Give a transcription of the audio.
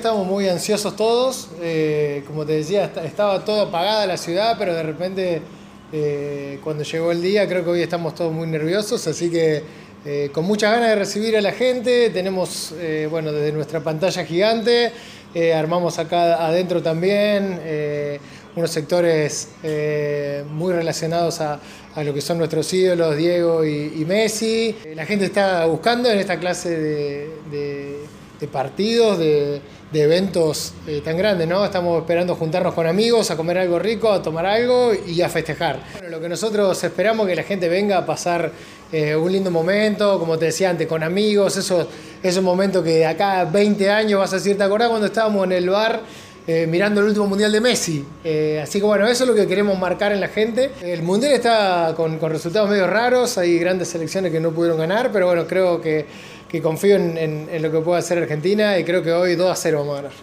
estábamos muy ansiosos todos. Como te decía, estaba todo apagada la ciudad, pero de repente cuando llegó el día creo que hoy estamos todos muy nerviosos, así que con muchas ganas de recibir a la gente. Tenemos, bueno, desde nuestra pantalla gigante, armamos acá adentro también unos sectores muy relacionados a lo que son nuestros ídolos, Diego y Messi. La gente está buscando en esta clase de partidos, de eventos tan grandes, ¿no? Estamos esperando juntarnos con amigos, a comer algo rico, a tomar algo y a festejar. Bueno, lo que nosotros esperamos es que la gente venga a pasar un lindo momento, como te decía antes, con amigos, esos momentos que de acá a 20 años vas a decir, ¿te acordás cuando estábamos en el bar mirando el último mundial de Messi? Así que bueno, eso es lo que queremos marcar en la gente. El mundial está con resultados medio raros, hay grandes selecciones que no pudieron ganar, pero bueno, creo que confío en lo que puede hacer Argentina y creo que hoy 2-0 vamos a ganar.